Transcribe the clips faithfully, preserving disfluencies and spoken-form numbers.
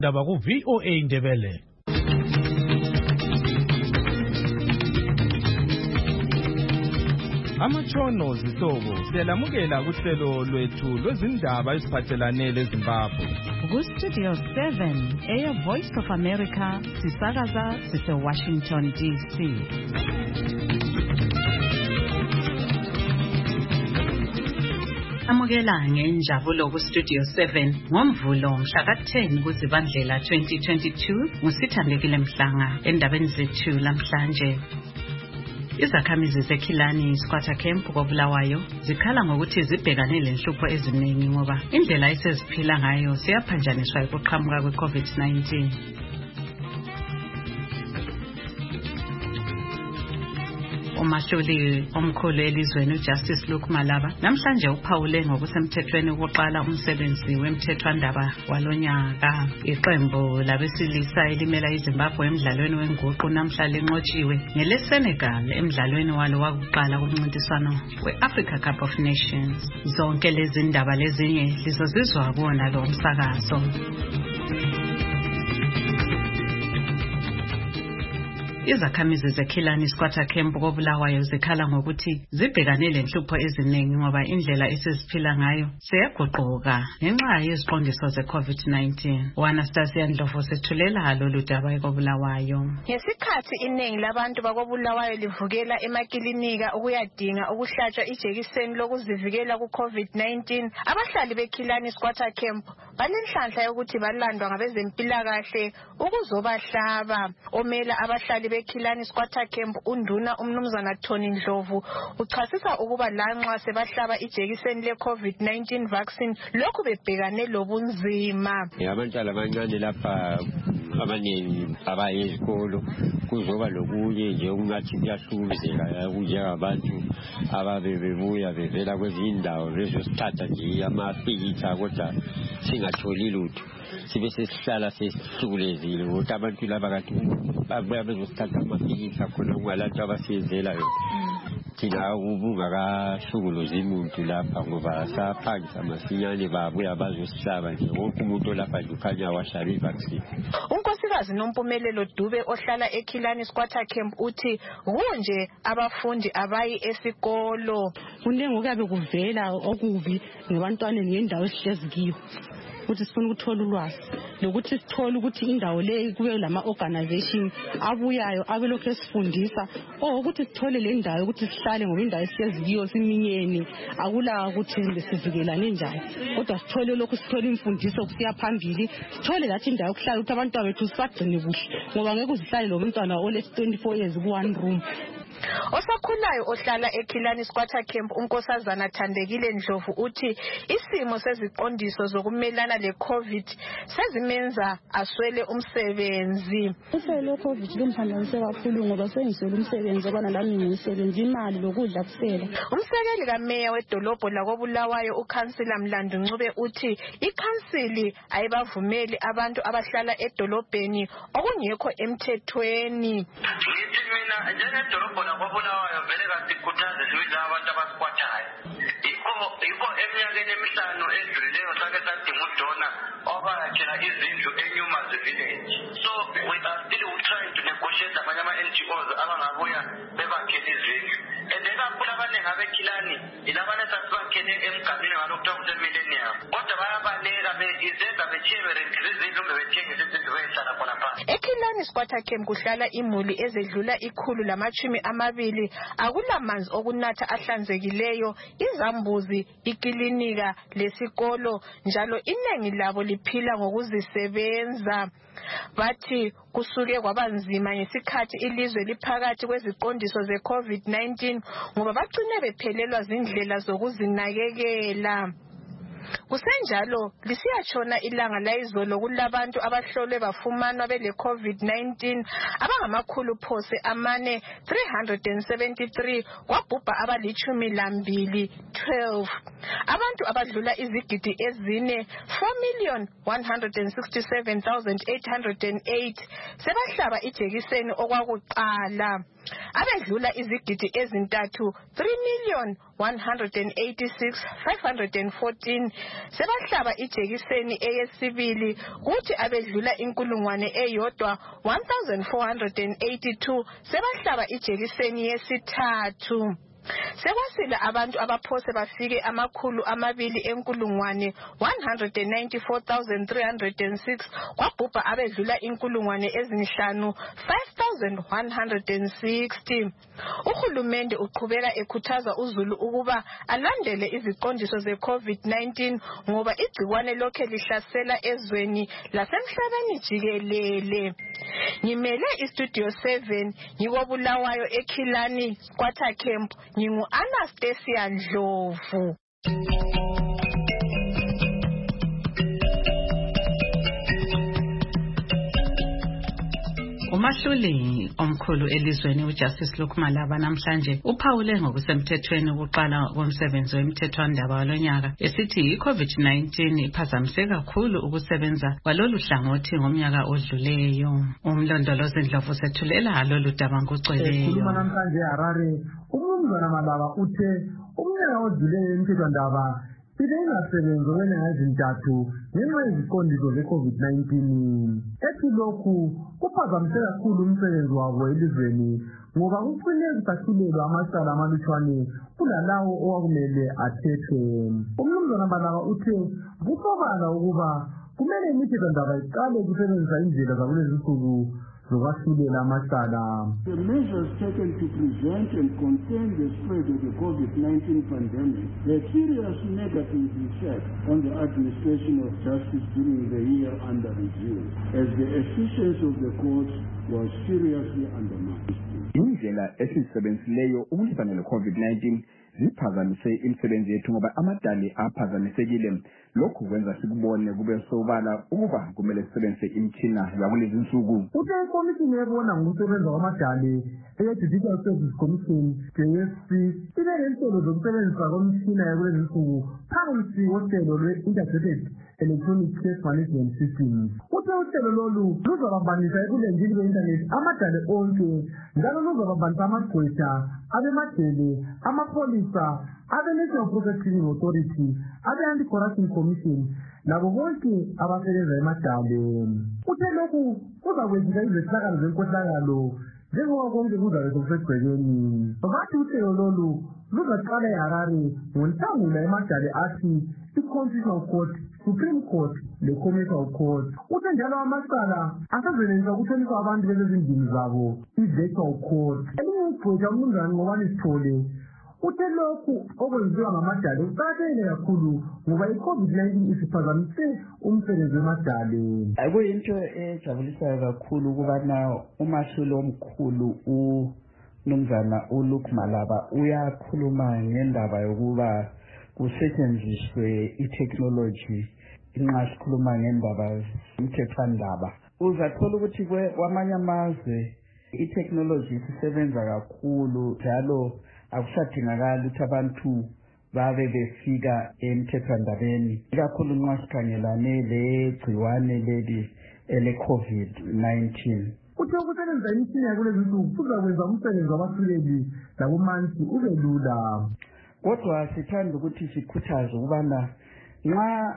Daba ku V O A Ndebele. Amachono zihlobo siyalamukela kuhlelo lwethu lwezindaba eziphathelane leZimbabwe. Ku Studio seven, Air Voice of America, sisakaza sise Washington D C. Amukela ngenjabulo ku Studio seven ngomvulo mhla ka ten kuZibandlela twenty twenty-two ngusithandekile Mhlanga endabeni zethu namhlanje. Izakhamizi zeKhilani Squatter Camp koBulawayo zikhala ngokuthi zibhekane lenhlupho eziningi ngoba indlela eseziphila ngayo siyaphanjaniswa ukuqhamuka kwe-COVID nineteen. Umahluli omkhulu elizweni uJustice Luke Malaba namhlanje uphawule ngokusemthethweni ukuqala umsebenzi wemthethwandaba walonyaka. Iqembu labesilisa elimela iZimbabwe emidlalweni wenguqu namhla linqotshiwe ngeleSenegal emidlalweni walo wakuqala kumncintiswano we-Africa Cup of Nations. Zonke lezi ndaba lezinye lizozizwa kuona lo umsakazo. Izakhamizi zeKhilani Squatter Camp koBulawayo zikhala ngokuthi zibhekane lenhlupho eziningi ngoba indlela esiziphila ngayo seyaguquka ngenxa yeziqondiso ze-COVID nineteen. Anastasia Ndlovu sethulela lolu daba koBulawayo. Ngesikhathi iningi labantu bakoBulawayo livukela emakilinika ukuyadinga ukuhlatshwa ijekiseni lokuzivikela ku-COVID nineteen, abahlali beKhilani Squatter Camp banenhlanhla yokuthi balandwa ngabezempilakahle ukuzobahlaba. Omela abahlali beKhilani Squatter Camp unduna umnumzana Tony Ndlovu uchasisa ukuba lanxa sebahlaba ijekiseni le-COVID nineteen vaccine lokhu bebhekane lobunzima. Abantwana abancane lapha abaningi abayizikolo kuzoba lokunye nje okungathi kuyahluzeka kunjengabantu ababebuya bevela kwezinye indawo bezosithatha nje amapikitha kodwa singatholi lutho sibe sesihlala sesihlukulezile ukuthi abantu laba kanti babuya bezosithatha amapikitha khona kungalantu abasiyenzela yona. Thina ubungakashukuluzi umuntu lapha ngoba saphangisa masinyane babuya bazosihlaba nje wonke umuntu lapha nje ukhanya wahlaba ivaccine. Unkosikazi Nompumelelo Dube ohlala eKhilani Squatter Camp uthi kunje abafundi abayi esikolo. Kunengi okuyabe kuvela okubi ngebantwaneni ngendawo esihlezi kiyo. Ukuthi sifuna ukuthola ulwazi lokuthi sithole ukuthi indawo le kube lama organization abuyayo abelokho esifundisa oh ukuthi sithole le ndawo ukuthi sihlale ngoba indawo esiyeziyo siminyeni akula ukuthi sivikelane njani kodwa sithole lokho sithole imfundiso kusiya phambili sithole lathi indawo yokuhlala ukuthi abantwana bethu sibagcine kuhle ngoba ngeke uzihlale lo mntwana ole twenty-four years ku one room. Osakhulayo ohlala eKhilani Squatter Camp unkosazana Thandekile Ndlovu uthi isimo seziqondiso zokumelana le-COVID sezimenza aswele umsebenzi. Usele COVID limhlanganise kakhulu ngoba sengiswele umsebenzi obana lami ngisebenza imali lokudla kusela. Umsekeli kameya wedolobho lakoBulawayo uKhansila Mlandu Ncube uthi ikhansili ayibavumeli abantu abahlala edolobheni okungekho emthethweni. Njengedolobho lakoBulawayo vele kasikhuthaze sibiza abantu abasikwatayo. Yikho yikho eminyakeni emihlanu edlulileyo sake sadinga udona obayakhela izindlu eNyumazi village. So we are still trying to negotiate abanye ama-N G Os abangabuya bebakhele izindlu. And then kakhulu abaningi abeKhilani ilabane sasibakhele emgabeni ngalokuthiwa kusemillennium. Kodwa bayabaleka izenda bechiye berentile izindlu bebethengisa izindlu beyihlala khona phansi. eKhilani Squatter Camp kuhlala imuli ezedlula ikhulu lamachumi amabili akulamanzi okunatha ahlanzekileyo, izambuzi, ikilinika lesikolo njalo inengi labo liphila ngokuzisebenza. Bathi kusuke kwabanzima ngesikhathi ilizwe liphakathi kweziqondiso ze-COVID nineteen ngoba bagcine bephelelwa zindlela zokuzinakekela. Kusenjalo lisiyatshona ilanga layizolo kulabantu abahlolwe bafumanwa bele-COVID nineteen abangamakhulu phose amane three hundred seventy-three kwabhubha abalichumi lambili twelve. Abantu abadlula izigidi ezine four million one hundred sixty-seven thousand eight hundred eight sebahlaba ijekiseni okwakuqala. Abedlula izigidi ezintathu three million one hundred eighty-six five hundred fourteen sebahlaba ijekiseni eyesibili kuthi abedlula inkulungwane eyodwa one thousand four hundred eighty-two sebahlaba ijekiseni yesithathu. Sekwasile abantu abaphose bafike amakhulu amabili enkulungwane one hundred ninety-four thousand three hundred six kwabhubha abedlula inkulungwane ezinhlanu five thousand one hundred sixty. Uhulumende uqhubeka ekhuthaza uZulu ukuba alandele iziqondiso ze-COVID nineteen ngoba igcikwane lokhe lihlasela ezweni lasemhlabeni jikelele. Ngimele iStudio seven ngikobulawayo eKhilani Squatter Camp. Ngingu Anastasia Ndlovu. Umahluli omkhulu elizweni uJustice Luke Malaba namhlanje uphawule ngokusemthethweni ukuqala komsebenzi wemthethwandaba walonyaka esithi i-COVID nineteen iphazamise kakhulu ukusebenza kwalolu hlangothi ngomnyaka odluleyo. Umlondolozi Ndlovu sethulela lolu daba ngocweleyo. Ekhuluma namhlanje eHarare, uMnumzana Malaba uthe umnyaka odluleyo wemthethwandaba ibe ingasebenzi okwenyanga ezintathu ngenxa yeziqondiso ze-COVID nineteen. Ethi lokhu kuphazamise kakhulu umsebenzi wabo elizweni ngoba kucine kusahlulelwa amacala amalutshwane kulalawo owakumele athethwe. Umnumzana Malaba uthe kusobala ukuba kumele imithethwandaba iqale kusebenzisa indlela zakulezi nsuku zokwahlulela amacala. The measures taken to prevent and contain the spread of the COVID nineteen pandemic had serious negative effect on the administration of justice during the year under review, as the efficiency of the courts was seriously undermined. Indlela esisebenzisileyo ukulwisana le-COVID nineteen ziphazamise imisebenzi yethu ngoba amadali aphazamisekile. Lokhu kwenza sikubone kube sobala ukuba kumele sisebenzise imitshina yakulezi nsuku. Uthe ikomishini ebona ngokusebenza kwamadali eye-Judicial Service Commission J S C ibe nenhlelo zokusebenzisa komishina yakulezi nsuku phansi kohlelo lwe-Integrated Electronic Case Management System. Uthe uhlelo lolu luzabambanisa ekulenzini kwe-internet amadali onke njalo luzabambanisa amagqwetha abemajele, amapolisa, abe-National Prosecuting Authority, abe-Anti-Corruption Commission labo bonke abasebenza emadale. Uthe lokhu kuzakwenza izehlakalo zenkohlakalo njengoba konke kuzabe sokusegcekeni. Bathi uhlelo lolu luzaqala eHarare ngoNhlangula emadale athi i-Constitutional Court, Supreme Court le-Commercial Court. Uthe njalo amacala asazenelisa ukuthoniswa abantu bezezindlini zabo i-Virtual Court. Elinye ugqwetha uMnumzane Ngobani Sithole uthe lokhu okwenziwa ngamadale kuqakathekile kakhulu ngoba i-COVID nineteen isiphazamise umsebenzi wemadale. Kuyinto ejabulisayo kakhulu ukubana umahluli omkhulu uMnumzana uLuke Malaba uyakhuluma ngendaba yokuba kusetshenziswe i-technology inxa sikhuluma ngendaba umthethwandaba. Uzathola ukuthi kwamanye amazwe i-technology isisebenza kakhulu njalo akusadingakala ukuthi abantu babe befika emthethwandabeni ikakhulu nxa sikhangelane legciwane leli ele-COVID nineteen. Uthe ukusebenzisa imitshina yakulezi nsuku kuzakwenza umsebenzi wabahluleli labomansi ube lula. Kodwa sithanda ukuthi sikhuthaze ukubana nxa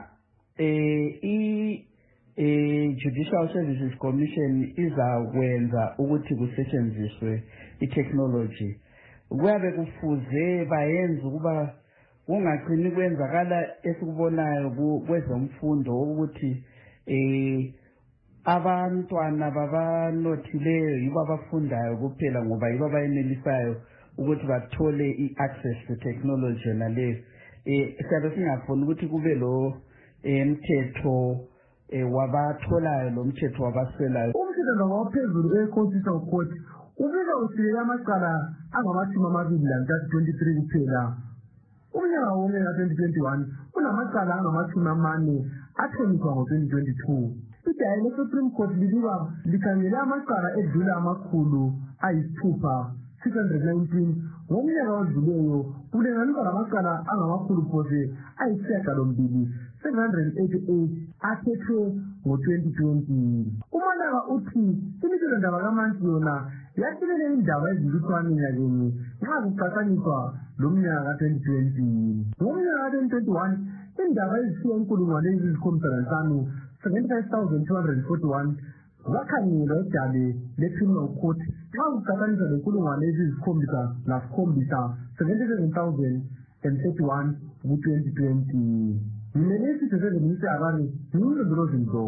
eh i Judicial Services Commission izakwenza ukuthi kusetshenziswe i-technology, kuyabe kufuze bayenze ukuba kungaqini kwenzakala esikubonayo kwezemfundo ukuthi eh abantwana babanothileyo yibo abafundayo kuphela ngoba yibo abayenelisayo ukuthi bathole i-access to technology naleyo. Eh siyabe singafuni ukuthi kube lo emthetho wabatholayo lo mthetho wabaswelayo. Umthetho waphezulu e-Constitutional Court ubika usilela amacala angamashumi amabili lantathu twenty-three kuphela. Umnyaka wonke ka-twenty twenty-one kunamacala angamashumi amane athoniswa ngo-twenty twenty-two. Idaya le-Supreme Court libika likhangele amacala edlula amakhulu ayisithupha six hundred nineteen ngomnyaka odluleyo kulinganiswa lamacala angamakhulu phose ayisishiyagalombili seven hundred eighty-eight athethwe ngo-twenty twenty. uManaba uthi imithethondaba kaMantsi yona yathibele indaba ezilutshwane ngakenye nxa kuqathaniswa lomnyaka ka-twenty twenty. ngomnyaka ka-twenty twenty-one indaba ezishiya inkulungwane eziyisikhombisa nanhlanu seventy-five thousand two hundred forty-one zakhangelwa edale le-criminal court nxa kuqathaniswa lenkulungwane eziyisikhombisa lasikhombisa seventy-seven thousand thirty-one ku-twenty twenty. Mina isitho sezeminisi abanye ngumlondolozi mdlovu.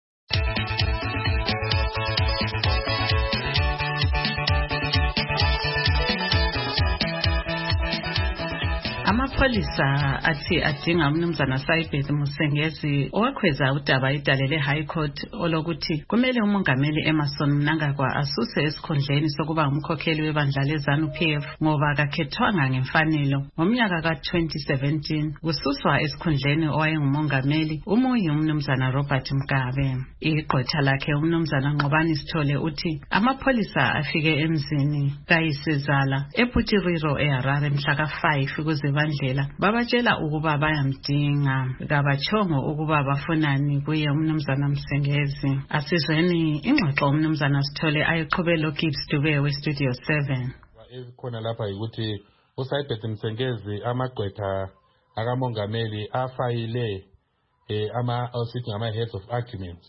Amapholisa athi adinga umnumzana Sayibeth Musengezi owakhweza udaba idalele High Court olokuthi kumele umongameli Emmerson Mnangagwa asuse esikhundleni sokuba umkhokheli webandla leZANU P F ngoba akakhethwanga ngemfanelo. Ngomnyaka ka-twenty seventeen kususwa esikhundleni owayengumongameli umuyi umnumzana Robert Mugabe. Igqwetha lakhe umnumzana Nqobani Sithole uthi amapholisa afike emzini kayisizala ePutiriro eHarare mhla ka five kuze bandlela babatshela ukuba bayamdinga kabachongo ukuba bafunani kuye umnumzana Msengezi. Asizweni ingxoxo umnumzana Sithole ayiqhubelo Gibbs Dube we Studio seven. Ezikhona lapha ukuthi uSayibeth Msengezi amagqwetha akamongameli afayile eh ama sithi ngama heads of argument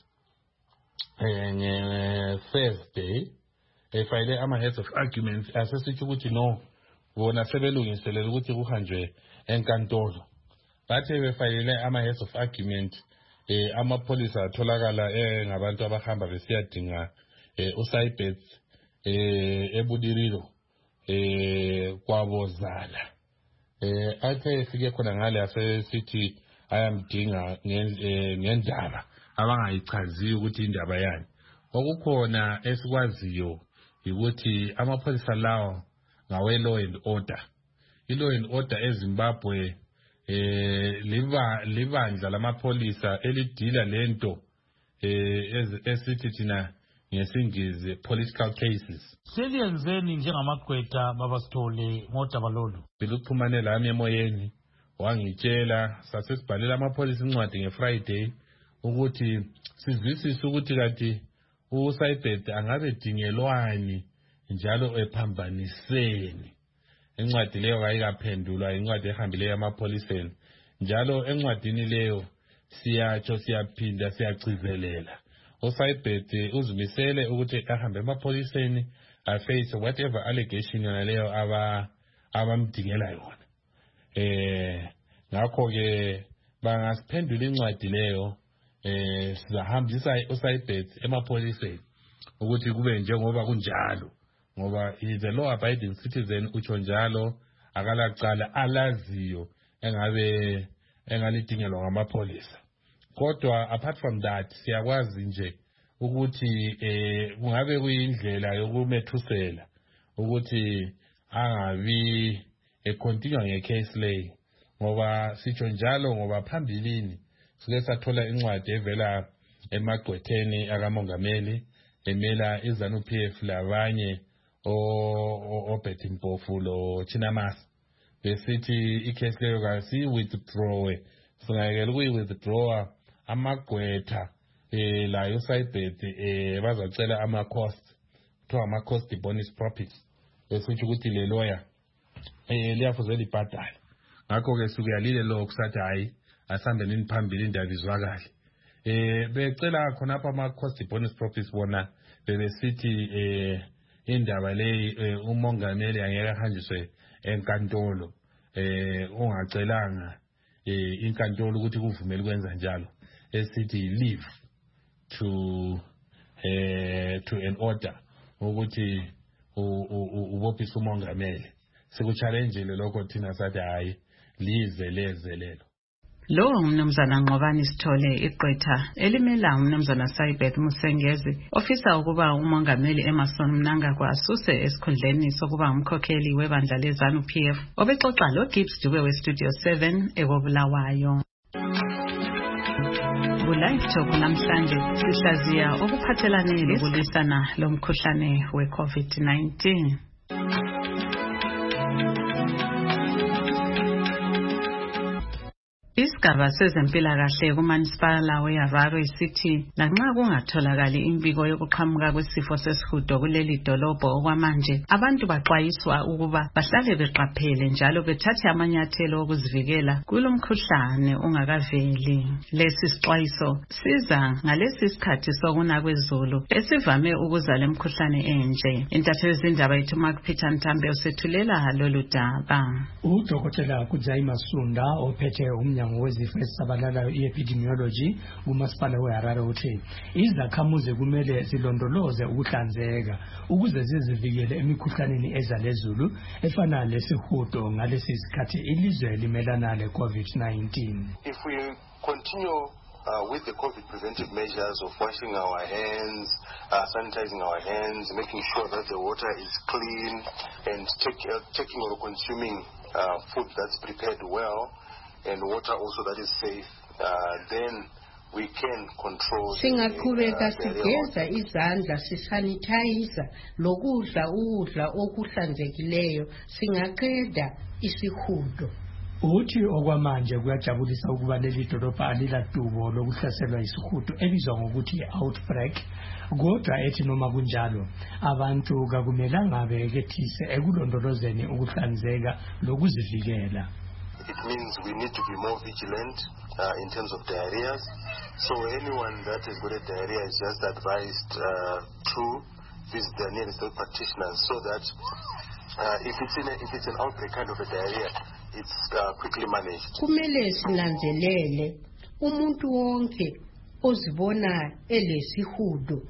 eh nge Thursday efayile ama heads of arguments asesithi ukuthi no bona sebelungiselela ukuthi kuhanjwe enkantolo. Bathe befayile ama heads of argument eh amapholisa atholakala eh ngabantu abahamba besiyadinga eh uSayibeth eh eBudiriro eh kwabozala eh athe sike khona ngale asesithi ayamdinga ngendaba abangayichaziyo ukuthi indaba yani. Okukhona esikwaziyo ukuthi amapholisa lawo ngawe law and order. I-law and order eZimbabwe eh liba libandla lamapholisa elidila lento eh esithi thina ngesingisi political cases. Seliyenzeni njengamagqwetha baba Sithole ngodaba lolu? Biluxhumane lami emoyeni wangitshela sasesibhalela amapholisa incwadi ngeFriday ukuthi sizwisise ukuthi kanti uSayibeth angabe dingelwani njalo ephambaniseni. Encwadi leyo ayikaphendulwa incwadi ehambileyo amapholiseni. Njalo encwadini leyo siyatsho siyaphinda siyagcizelela uSayibeth uzimisele ukuthi ahambe emapholiseni aface whatever allegation yona leyo aba abamdingela yona. Eh ngakho ke bangasiphendula incwadi leyo eh sizahambisa uSayibeth emapholiseni ukuthi kube njengoba kunjalo ngoba is a law abiding citizen utsho njalo akalaqala alaziyo engabe engalidingelwa ngamapholisa. Kodwa apart from that siyakwazi nje ukuthi eh kungabe kuyindlela yokumethusela ukuthi angabi econtinue ngecase lay ngoba sitsho njalo ngoba phambilini sike sathola incwadi evela emagqwetheni akamongameli emela iZANU P F labanye o Betty Mpofu lo Chinamasi besithi icase leyo kasi withdraw singayekela ukuyi withdraw amagqwetha eh la uSayibeth eh bazacela ama cost kuthiwa ama cost bonus profit besithi ukuthi le lawyer eh liyafuze libhadale. Ngakho ke sukuyalile lo kusathi hayi asambe nini phambili indaba izwakala. Eh becela khona apha ama cost bonus profits bona bebesithi eh indaba le umongameli angeke ahanjiswe enkantolo eh ungacelanga eh inkantolo ukuthi kuvumele ukwenza njalo esithi leave to eh to an order ukuthi ubophisa umongameli sikuchallenge lokho thina sathi hayi lize lezelelo. Lo umnumzana Nqobani Sithole igqwetha elimela umnumzana Sayibeth Musengezi ofisa ukuba umongameli Emmerson Mnangagwa asuse esikhundleni sokuba umkhokheli webandla leZANU P F obexoxa lo Gibbs Dube we Studio seven ekobulawayo. Ku-live talk namhlanje sihlaziya okuphathelane lokulwisana lomkhuhlane we-COVID nineteen. Isigaba sezempilakahle kuManisipala weHarare sithi lanxa kungatholakali imbiko yokuqhamuka kwesifo sesihudo kuleli dolobho okwamanje, abantu baxwayiswa ukuba bahlale beqaphele njalo bethathe amanyathelo okuzivikela kulo mkhuhlane ungakaveli. Lesi sixwayiso siza ngalesi sikhathi sokuna kwezulu esivame ukuza lemkhuhlane enje. Intatheli zindaba yethu Mark Peter Ntambe usethulela lolu daba. Udokotela Kudzai Masunda ophethe umnyango wezifo ezisabalalayo i-epidemiology kumasipala weHarare uthi izakhamuzi kumele zilondoloze ukuhlanzeka ukuze zizivikele emikhuhlaneni eza lezulu efana lesihudo ngalesi sikhathi ilizwe limelana le-COVID nineteen. If we continue Uh, with the COVID preventive measures of washing our hands, uh, sanitizing our hands, making sure that the water is clean, and take, uh, taking or consuming uh, food that's prepared well, and water also that is safe, uh, then we can control. Singaqhubeka sigeza izandla sisanitize lokudla ukudla okuhlanzekileyo singaqeda isihudo. Uthi okwamanje kuyajabulisa ukuba leli dolobha alilatubo lokuhlaselwa isihudo ebizwa ngokuthi outbreak, kodwa ethi noma kunjalo abantu kakumelanga bekethise ekulondolozeni ukuhlanzeka lokuzivikela. It means we need to be more vigilant uh, in terms of diarrheas. So anyone that has got a diarrhea is just advised uh, to visit their nearest health practitioners so that uh, if it's in a, if it's an outbreak kind of a diarrhea, it's uh, quickly managed. Kumele sinanzelele umuntu wonke ozibona elesihudo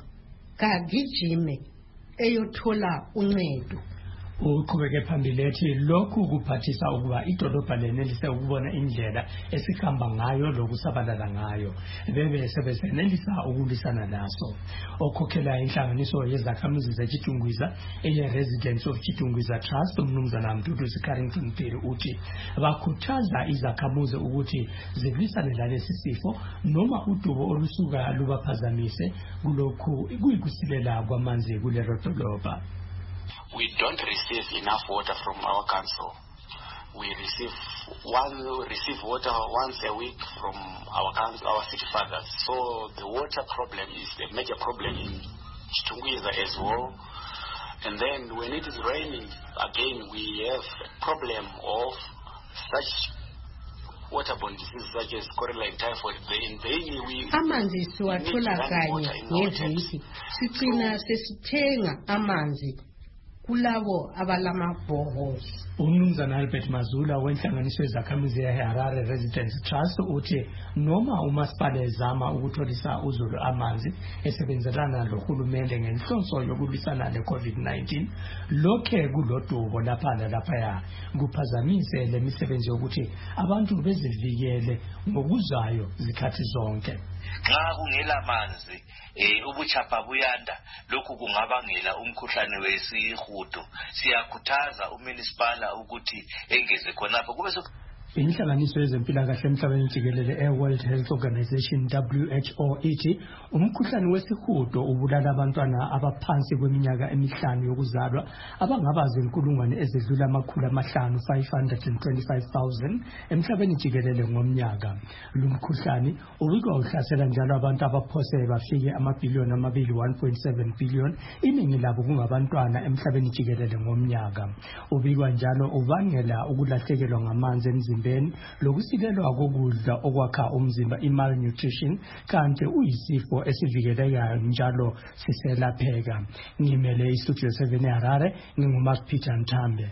kagijime eyothola uncedo. Uqhubeke phambili ethi lokhu kuphathisa ukuba idolobha lenelise ukubona indlela esihamba ngayo lokusabalala ngayo bebe sebesenelisa ukulwisana naso. Okhokhela inhlanganiso yezakhamuzi zeChitungwiza eye-Residents of Chitungwiza Trust umnumzana Mduduzi Carrington Phiri uthi bakhuthaza izakhamuzi ukuthi zilwisane lalesi sifo noma udubo olusuka lubaphazamise kulokhu kuyikusilela kwamanzi kulelo dolobha. We don't receive enough water from our council. We receive one receive water once a week from our council, our city fathers. So the water problem is a major problem in Chitungwiza as well. And then when it is raining, again we have a problem of such waterborne diseases such as cholera and typhoid. In daily we amanzi siwathola kanye ngeviki. Sicina sesithenga amanzi kulabo abalamabhohozi. Umnumzana Albert Mazula wenhlanganiso yezakhamuzi yeHarare Residents Trust uthi noma umasipala ezama ukutholisa uzulu amanzi esebenzelana lohulumende ngenhloso yokulwisana le-COVID nineteen, lokhe kulodubo lapha laphaya kuphazamise lemisebenzi yokuthi abantu bezivikele ngokuzayo zikhathi zonke. Xa kungela manzi eh ubuchapha buyanda, lokhu kungabangela umkhuhlane wesihudo. Siyakhuthaza uMunicipal ukuthi engeze khonapho kube Inhlanganiso yezempilakahle emhlabeni jikelele e-World Health Organization W H O ithi umkhuhlane wesihudo ubulala abantwana abaphansi kweminyaka emihlanu yokuzalwa abangabazi inkulungwane ezidlula amakhulu amahlanu five hundred twenty-five thousand emhlabeni jikelele ngomnyaka. Lumkhuhlane ubikwa uhlasela njalo abantu abaphose bafike amabhiliyoni amabili one point seven billion, iningi labo kungabantwana emhlabeni jikelele ngomnyaka. Ubikwa njalo ubangela ukulahlekelwa ngamanzi emzimbeni lokusilelwa kokudla okwakha umzimba i-malnutrition kanti uyisifo esivikelekayo njalo siselapheka. Ngimele iStudio seven eHarare, nginguMark Peter Ntambe.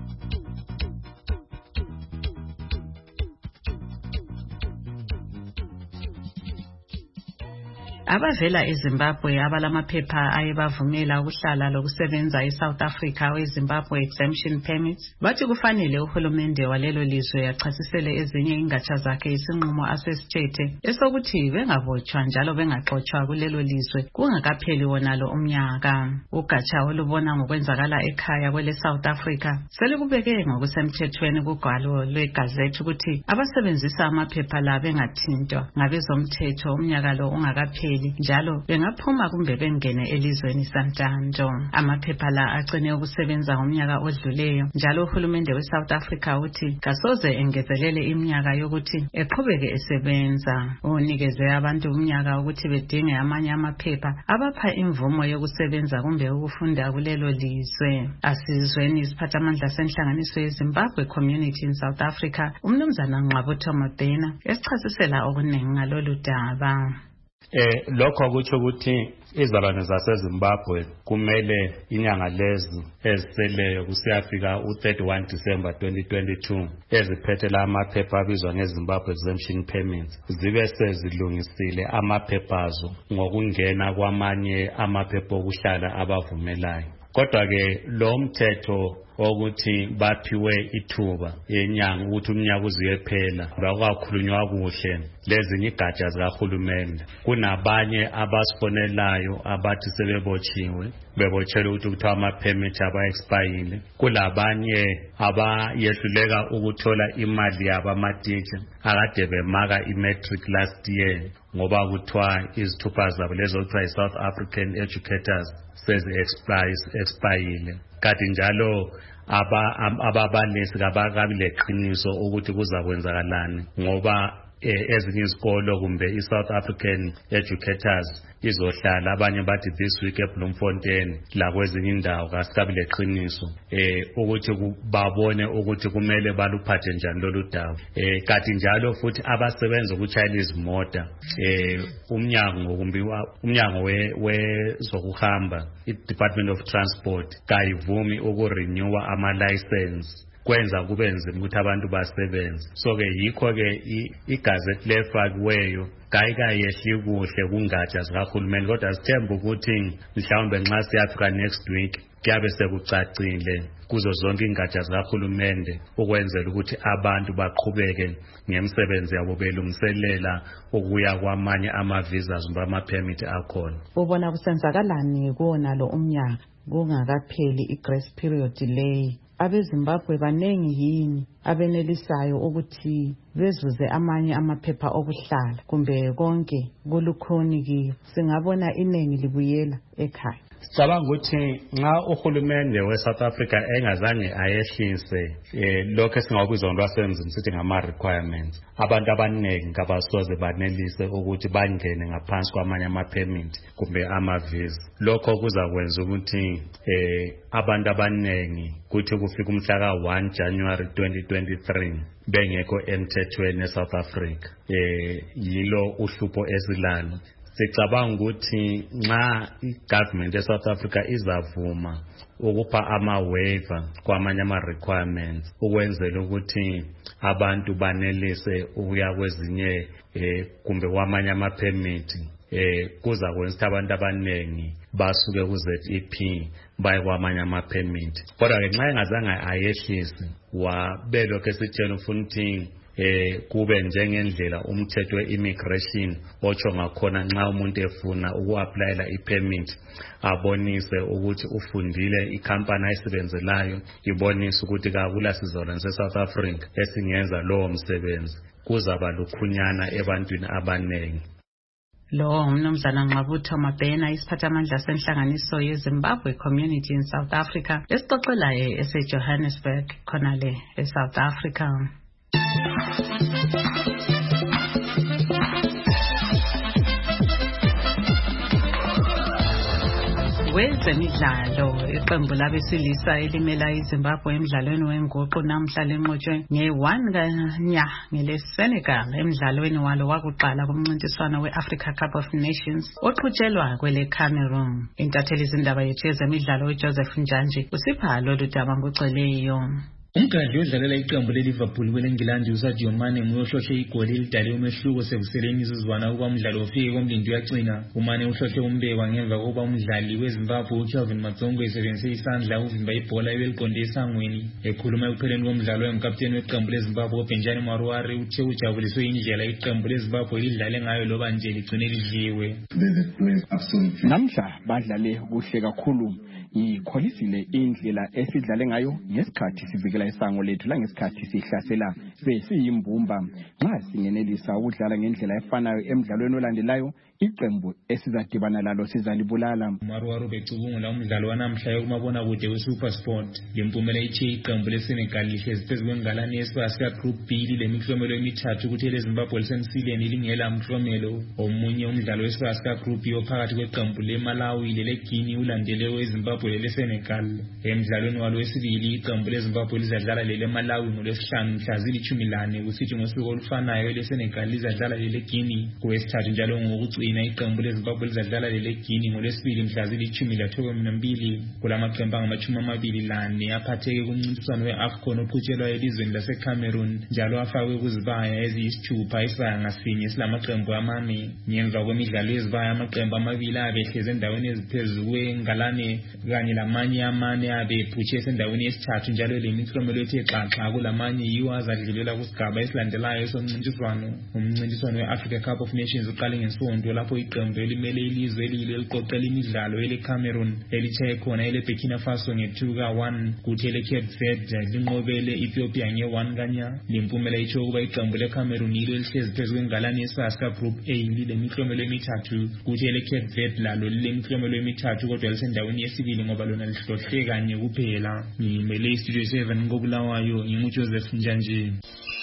Abavela eZimbabwe abalamaphepha ayebavumela ukuhlala lokusebenza eSouth Africa weZimbabwe exemption permits bathi kufanele uhulumende walelo lizwe achasisele ezinye ingatsha zakhe isinqumo asesithethe esokuthi bengabotshwa njalo bengaxotshwa kulelo lizwe kungakapheli wonalo umnyaka. Ugatsha olubona ngokwenzakala ekhaya kwele South Africa selikubeke ngokusemthethweni kugwalo lwegazethi ukuthi abasebenzisa amaphepha la bengathintwa ngabezomthetho umnyaka lo ungakapheli ababili njalo bengaphuma kumbe bengene elizweni Santanto. Amaphepha la agcine ukusebenza ngomnyaka odluleyo njalo uhulumende we-South Africa uthi kasoze engezelele iminyaka yokuthi eqhubeke esebenza. Unikeze abantu umnyaka ukuthi bedinge amanye amaphepha abapha imvumo yokusebenza kumbe ukufunda kulelo lizwe. Asizweni isiphathamandla senhlanganiso yeZimbabwe Community in South Africa, umnumzana Ngqabutho Mabhena esichasisela okuningi ngalolu daba. Eh lokho kuthi ukuthi izalwane zaseZimbabwe kumele inyanga lezi eziseleyo kusiyafika u-thirty-one December twenty twenty-two eziphethe la amaphepha abizwa ngeZimbabwe Exemption Permits zibe sezilungisile amaphepha azo ngokungena kwamanye amaphepha okuhlala abavumelayo. Kodwa ke lo mthetho ukuthi baphiwe ithuba yenyanga ukuthi umnyaka uziyephela bakwakhulunywa kuhle lezinye igatsha zikahulumende. Kunabanye abasifonelayo abathi sebebotshiwe bebotshelwe ukuthi kuthiwa ama-permit aba-expayile. Kulabanye abayehluleka ukuthola imali yabo amatitsha akade bemaka i-matric last year ngoba kuthiwa izithupha zabo lezo kuthiwa i-South African Educators sezi-expayile. Kanti njalo ababalisi kabakabi leqiniso ukuthi kuzakwenzakalani ngoba ezinye izikolo kumbe i-South African Educators izohlala abanye bathi this week eBloemfontein la kwezinye indawo kasikabi leqiniso eh ukuthi babone ukuthi kumele baluphathe njani lolu daba. Eh kanti njalo futhi abasebenza ukuchayela izimota eh umnyango kumbe umnyango wezokuhamba i-Department of Transport kayivumi ukurenewa ama license kwenza kube nzima ukuthi abantu basebenze. So ke yikho ke igazette lefakiweyo kayikayehli kuhle kungatsha zikahulumeni kodwa sithemba ukuthi mhlawumbe nxa siyafika next week kuyabe sekucacile kuzo zonke ingatsha zikahulumende ukwenzela ukuthi abantu baqhubeke ngemsebenzi yabo belungiselela ukuya kwamanye ama-visas kumbe ama-permit akhona. Ubona kusenzakalani kuwona lo umnyaka kungakapheli i-grace period leyi? AbeZimbabwe banengi yini abenelisayo ukuthi bezuze amanye amaphepha okuhlala kumbe konke kulukhoni kiyo? Singabona inengi libuyela ekhaya. Sicabanga ukuthi nxa uhulumende we-South Africa engazange ayehlise eh, lokho esingakubiza ngolwasemzini sithi ngama-requirements, abantu abaningi kabasoze banelise ukuthi bangene ngaphansi kwamanye ama-permit kumbe ama-visa. Lokho kuzakwenza ukuthi eh, abantu abaningi kuthi kufika umhla ka one January twenty twenty-three bengekho emthethweni eSouth Africa. Eh, yilo uhlupho esilalo. Sicabanga ukuthi nxa igovernment eSouth Africa izavuma ukupha ama-waiver kwamanye ama-requirements ukwenzela ukuthi abantu banelise ukuya kwezinye eh, kumbe kwamanye ama-permit eh, kuza kwenza ukuthi abantu abaningi basuke ku-Z E P baye kwamanye ama-permit. Kodwa-ke nxa engazange ayehlise wabelokho esitshela ufuna ukuthi eh kube njengendlela umthetho we-immigration otsho ngakhona nxa umuntu efuna uku-applyela i-permit abonise ukuthi ufundile ikhampani ayisebenzelayo ibonise ukuthi kakula sizalwane se-South Africa esingenza lowo msebenzi kuzaba lukhunyana ebantwini abanengi. Lo umnumzana Ngqabutho Mabhena isiphathamandla senhlanganiso yeZimbabwe Community in South Africa esixoxelayo ese-Johannesburg khonale eSouth Africa. Kwezemidlalo, iqembu labesilisa elimela iZimbabwe emidlalweni wenguqu namhla lenqotshwe nge-one kanya ngeleSenegal emidlalweni walo wakuqala kumncintiswano we-Africa Cup of Nations oqhutshelwa kwele Cameroon. Intatheli zindaba yethu yezemidlalo uJoseph Njanji usipha lolu daba ngoceleyo. Umgadi odlalela iqembu leLiverpool kwelengilandi uSadio Mane nguye ohlohle igoli elidale umehluko sekuseleni izizwana ukuba umdlalo ufike komlindi uyagcina. uMane uhlohle umbekwa ngemva kokuba umdlali weZimbabwe uKelvin Matsongo esebenzise isandla ukuvimba ibhola ebeliqonde esangweni. Ekhuluma ekupheleni komdlalo engukapteni weqembu leZimbabwe uBenjani Marwari uthe ujabuliswe indlela iqembu leZimbabwe lidlale ngayo loba nje ligcine lidliwe. Namhla badlale kuhle kakhulu. Ikholisile indlela esidlale ngayo ngesikhathi sivikela isango lethu la ngesikhathi sihlasela besiyimbumba. Nxa singenelisa ukudlala ngendlela efanayo emidlalweni olandelayo iqembu esizadibana lalo sizalibulala. Marwaro becubungula umdlalo wanamhla yokumabona kude weSuperSport. Lempumela ithe iqembu leSenegal lihlezi phezu kwengalane yesibasa Group B lemiklomelo emithathu ukuthi leZimbabwe lisemsileni lingela mklomelo. Omunye umdlalo wesibasa Group B ophakathi kweqembu leMalawi leLeguinea ulandele weZimbabwe leSenegal. Emdlalweni walo wesibili iqembu leZimbabwe lizadlala leMalawi ngolwesihlanu mhla zilithumi lane kusithi ngosuku olufanayo leSenegal lizadlala leLeguinea. Kwesithathu njalo ngokucina iqembu leZimbabwe lizadlala leLeguinea ngolwesibili mhla zilithumi nambili. Kulamaqembu angamashumi amabili lane aphatheke kumncintiswano weAFCON oqhutshelwa elizweni laseCameroon njalo afakwe kuzibaya eziyisithupha isibaya ngasinye silamaqembu amane. Ngemva kwemidlalo yezibaya amaqembu amabili abehleze endaweni eziphezulu kwengalane kanye lamanye amane abephutshe esendaweni yesithathu njalo lemiklomelo ethe xaxa kulamanye yiwo azadlulela kusigaba esilandelayo somncintiswano. Umncintiswano weAfrica Cup of Nations uqale ngesonto lapho iqembu elimele ilizwe elilo eliqoqela imidlalo eleCameroon elithe khona eleBurkina Faso nge-two ka one kuthi eleCape Verde linqobele Ethiopia nge-one kanya. Lempumela itsho ukuba iqembu leCameroon yilo elihlezi phezu kwengalane yesibasa Group A lilemiklomelo emithathu kuthi eleCape Verde lalo lilemiklomelo emithathu kodwa lisendaweni yesibili ngoba lona lihlohle kanye kuphela. Ngimele istudio seven koBulawayo nginguJoseph Njanje.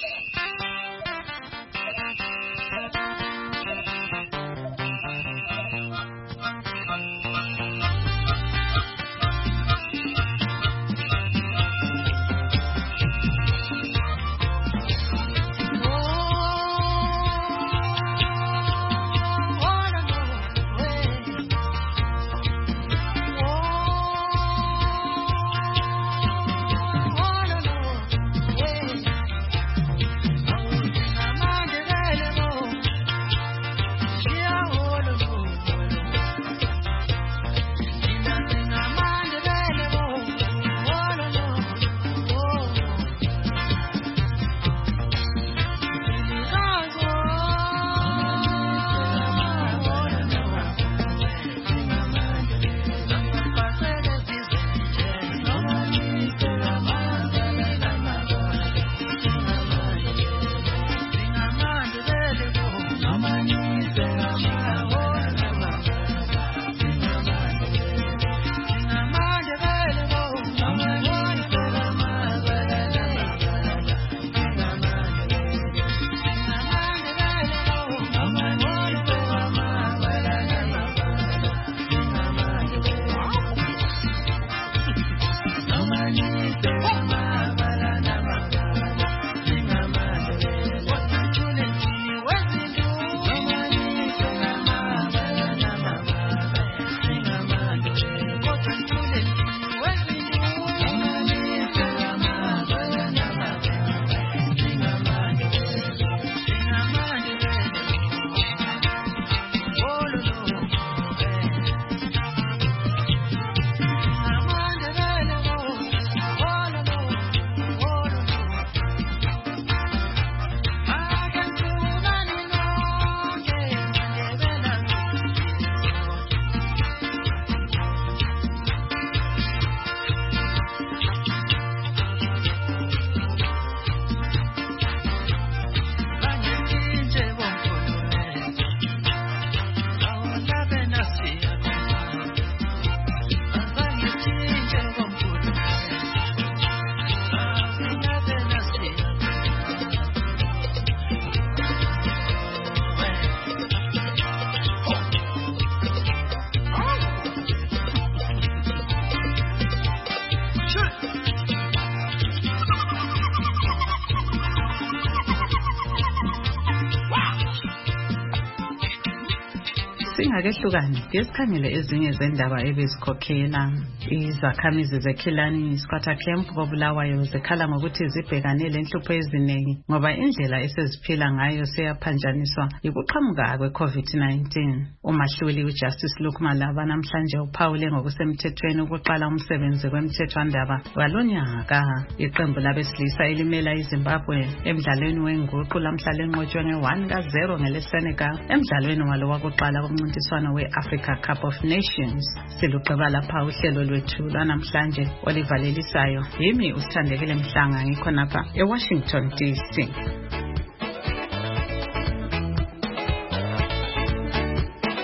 Singakehlukani ngesikhangele ezinye zendaba ebezikhokhela izakhamizi zeKhilani Squatter Camp koBulawayo zikhala ngokuthi zibhekane lenhlupho eziningi ngoba indlela eseziphila ngayo seyaphanjaniswa ukuqhamuka kweCovid nineteen. Umahluli uJustice Luke Malaba namhlanje uphawule ngokusemthethweni ukuqala umsebenzi kwemthethwandaba walonyaka. Iqembu labesilisa elimela iZimbabwe emdlalweni wenguqu lamhla lenqotshwe nge-one ka zero ngeleSenegal emdlalweni walo wakuqala kumncintiswano weAfrica Cup of Nations. Siluqeba lapha uhlelo lwethu lwanamhlanje olivalelisayo. Yimi usithandekile Mhlanga ngikhonapha eWashington D C.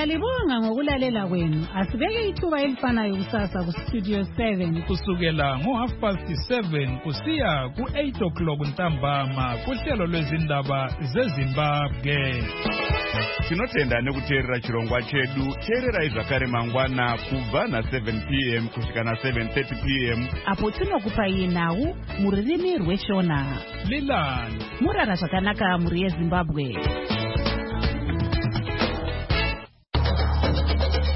Siyalibonga ngokulalela kwenu. Asibeke ithuba elifanayo kusasa ku Studio seven kusukela ngo half past seven kusiya ku eight o'clock ntambama kuhlelo lwezindaba zeZimbabwe. Tinotenda nekuteerera chirongwa chedu. Teererai zvakare mangwana kubva na seven p m kusvika na seven thirty p m apo tinokupai nhau mururimi rweshona. Lilani murara zvakanaka muri yeZimbabwe.